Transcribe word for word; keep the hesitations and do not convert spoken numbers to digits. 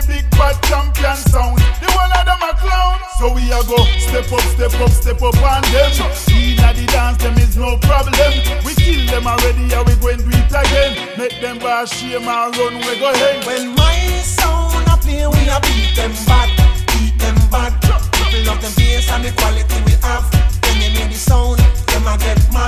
the big bad champion sound. The one of them a clown. So we a go step up, step up, step up on them. Inna the dance, them is no problem. We kill them already, and we go and do it again. Make them bar shame and run, we go hang. When my sound a play, we a beat them bad, beat them bad. People love them bass and the quality we have. When you hear the sound, them a get mad.